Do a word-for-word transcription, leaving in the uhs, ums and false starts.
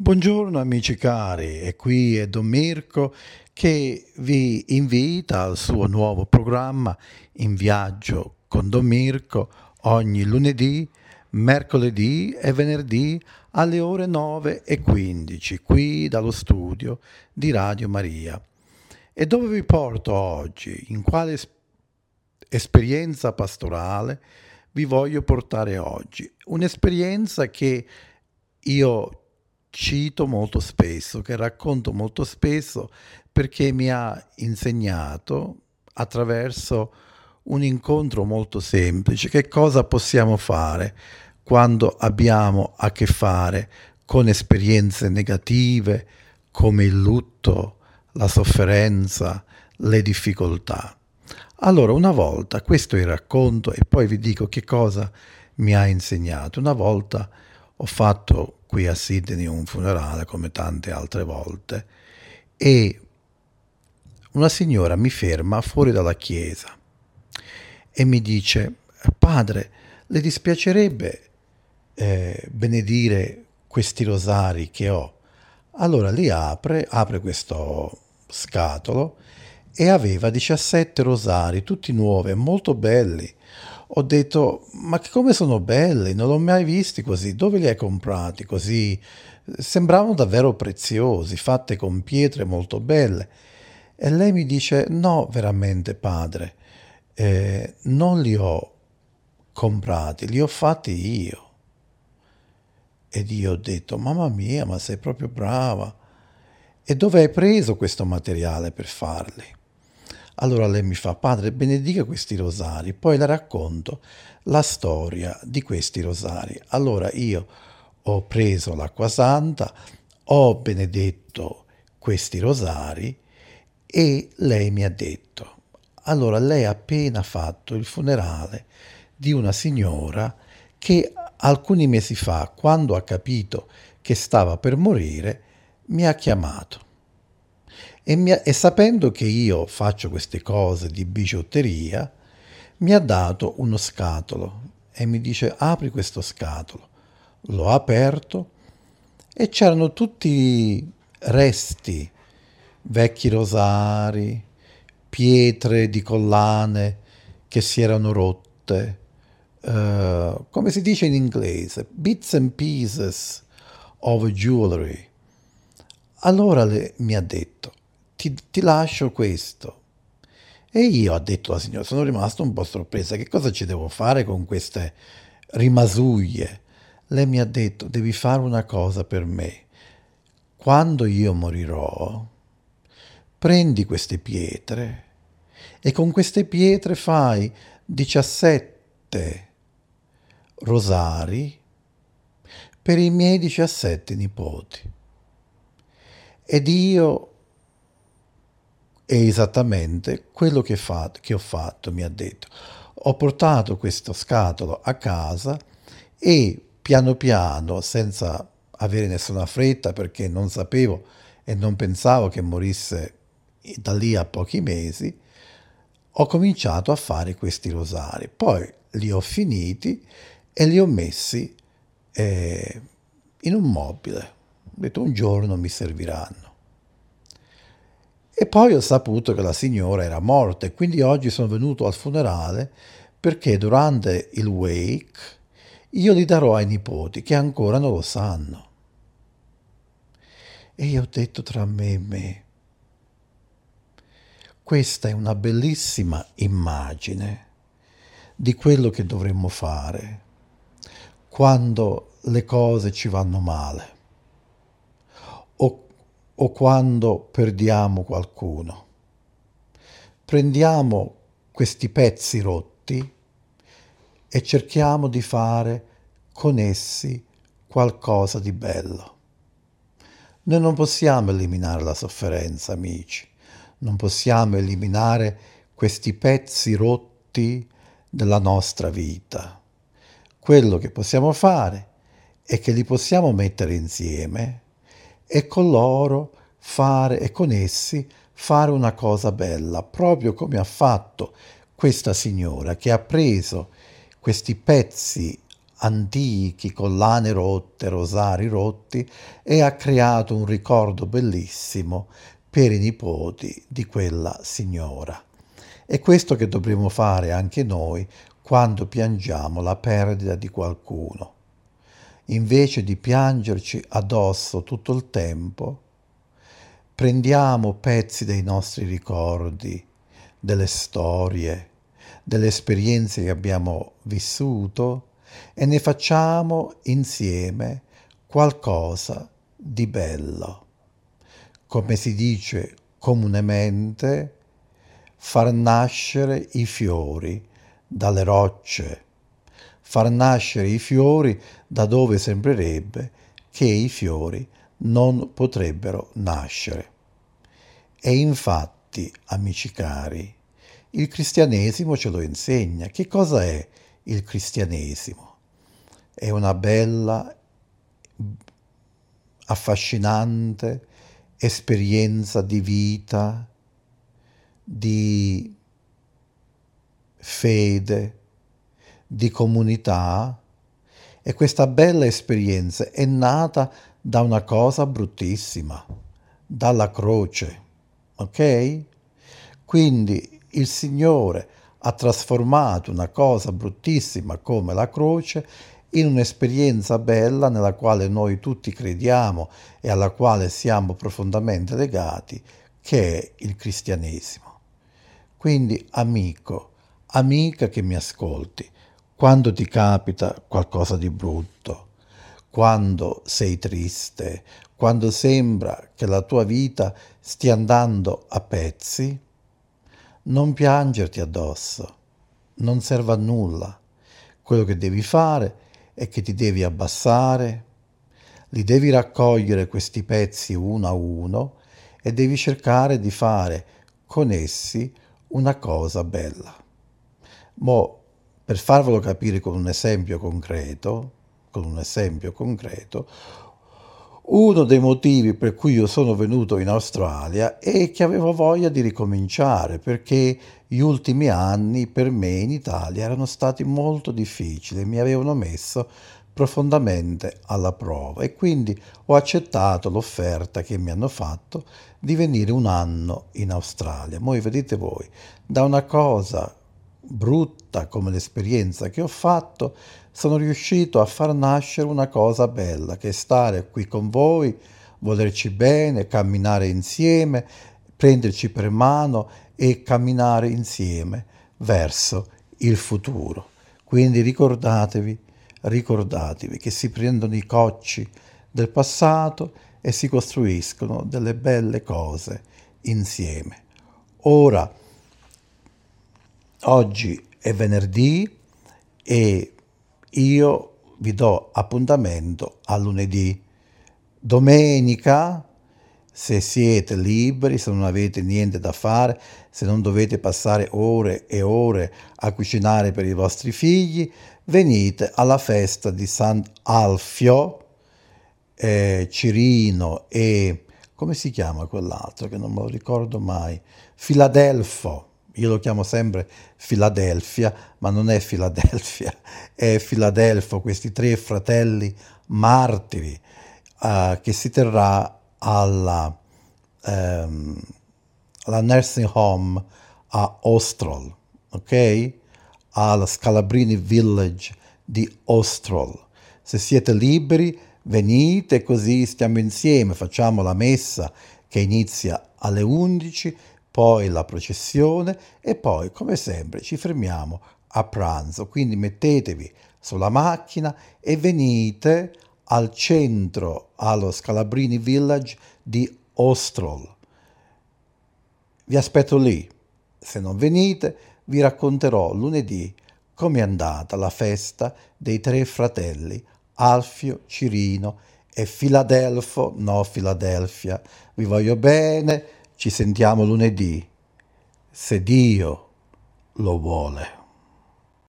Buongiorno amici cari, e qui è Don Mirko che vi invita al suo nuovo programma In Viaggio con Don Mirko ogni lunedì, mercoledì e venerdì alle ore nove e quindici qui dallo studio di Radio Maria. E dove vi porto oggi? In quale es- esperienza pastorale vi voglio portare oggi? Un'esperienza che io cito molto spesso, che racconto molto spesso perché mi ha insegnato attraverso un incontro molto semplice che cosa possiamo fare quando abbiamo a che fare con esperienze negative come il lutto, la sofferenza, le difficoltà. Allora, una volta, questo è il racconto e poi vi dico che cosa mi ha insegnato. Una volta ho fatto qui a Sydney un funerale come tante altre volte e una signora mi ferma fuori dalla chiesa e mi dice: padre, le dispiacerebbe eh, benedire questi rosari che ho? Allora li apre, apre questo scatolo e aveva diciassette rosari, tutti nuovi, molto belli. Ho detto, ma che come sono belli, non l'ho mai visti così, dove li hai comprati così? Sembravano davvero preziosi, fatte con pietre molto belle. E lei mi dice, no, veramente padre, eh, non li ho comprati, li ho fatti io. Ed io ho detto, mamma mia, ma sei proprio brava. E dove hai preso questo materiale per farli? Allora lei mi fa, padre, benedica questi rosari, poi le racconto la storia di questi rosari. Allora io ho preso l'acqua santa, ho benedetto questi rosari e lei mi ha detto, allora lei ha appena fatto il funerale di una signora che alcuni mesi fa, quando ha capito che stava per morire, mi ha chiamato. E, mi ha- e sapendo che io faccio queste cose di bigiotteria, mi ha dato uno scatolo e mi dice apri questo scatolo. L'ho aperto e c'erano tutti resti, vecchi rosari, pietre di collane che si erano rotte, eh, come si dice in inglese, bits and pieces of jewelry. Allora le- mi ha detto, ti, ti lascio questo. E io, ha detto la signora, sono rimasto un po' sorpresa, che cosa ci devo fare con queste rimasuglie? Lei mi ha detto, devi fare una cosa per me. Quando io morirò, prendi queste pietre e con queste pietre fai diciassette rosari per i miei diciassette nipoti. Ed io è esattamente quello che, fa- che ho fatto, mi ha detto. Ho portato questo scatolo a casa e piano piano, senza avere nessuna fretta, perché non sapevo e non pensavo che morisse da lì a pochi mesi, ho cominciato a fare questi rosari. Poi li ho finiti e li ho messi eh, in un mobile. Ho detto un giorno mi serviranno. E poi ho saputo che la signora era morta e quindi oggi sono venuto al funerale perché durante il wake io li darò ai nipoti che ancora non lo sanno. E io ho detto tra me e me, questa è una bellissima immagine di quello che dovremmo fare quando le cose ci vanno male o, o quando perdiamo qualcuno. Prendiamo questi pezzi rotti e cerchiamo di fare con essi qualcosa di bello. Noi non possiamo eliminare la sofferenza, amici, non possiamo eliminare questi pezzi rotti della nostra vita. Quello che possiamo fare è che li possiamo mettere insieme e con loro fare e con essi fare una cosa bella, proprio come ha fatto questa signora che ha preso questi pezzi antichi, collane rotte, rosari rotti, e ha creato un ricordo bellissimo per i nipoti di quella signora. È questo che dovremmo fare anche noi quando piangiamo la perdita di qualcuno. Invece di piangerci addosso tutto il tempo, prendiamo pezzi dei nostri ricordi, delle storie, delle esperienze che abbiamo vissuto e ne facciamo insieme qualcosa di bello. Come si dice comunemente, far nascere i fiori dalle rocce, far nascere i fiori da dove sembrerebbe che i fiori non potrebbero nascere. E infatti, amici cari, il cristianesimo ce lo insegna. Che cosa è il cristianesimo? È una bella, affascinante esperienza di vita, di fede, di comunità, e questa bella esperienza è nata da una cosa bruttissima, dalla croce, ok? Quindi il Signore ha trasformato una cosa bruttissima come la croce in un'esperienza bella nella quale noi tutti crediamo e alla quale siamo profondamente legati, che è il cristianesimo. Quindi, amico, amica che mi ascolti, quando ti capita qualcosa di brutto, quando sei triste, quando sembra che la tua vita stia andando a pezzi, non piangerti addosso, non serve a nulla. Quello che devi fare è che ti devi abbassare, li devi raccogliere questi pezzi uno a uno e devi cercare di fare con essi una cosa bella. Mo', per farvelo capire con un esempio concreto, con un esempio concreto, uno dei motivi per cui io sono venuto in Australia è che avevo voglia di ricominciare, perché gli ultimi anni per me in Italia erano stati molto difficili, mi avevano messo profondamente alla prova e quindi ho accettato l'offerta che mi hanno fatto di venire un anno in Australia. Voi vedete voi, da una cosa brutta come l'esperienza che ho fatto, sono riuscito a far nascere una cosa bella, che è stare qui con voi, volerci bene, camminare insieme, prenderci per mano e camminare insieme verso il futuro. Quindi ricordatevi, ricordatevi che si prendono i cocci del passato e si costruiscono delle belle cose insieme. Ora, oggi è venerdì e io vi do appuntamento a lunedì. Domenica, se siete liberi, se non avete niente da fare, se non dovete passare ore e ore a cucinare per i vostri figli, venite alla festa di Sant'Alfio, eh, Cirino e come si chiama quell'altro che non me lo ricordo mai? Filadelfo. Io lo chiamo sempre Filadelfia, ma non è Filadelfia, è Filadelfo, questi tre fratelli martiri, eh, che si terrà alla, ehm, alla nursing home a Ostrol, ok? Alla Scalabrini Village di Ostrol. Se siete liberi, venite così stiamo insieme, facciamo la messa che inizia alle undici, poi la processione e poi, come sempre, ci fermiamo a pranzo. Quindi mettetevi sulla macchina e venite al centro, allo Scalabrini Village di Ostrol. Vi aspetto lì. Se non venite, vi racconterò lunedì com'è andata la festa dei tre fratelli Alfio, Cirino e Filadelfo, no Filadelfia. Vi voglio bene, ci sentiamo lunedì, se Dio lo vuole.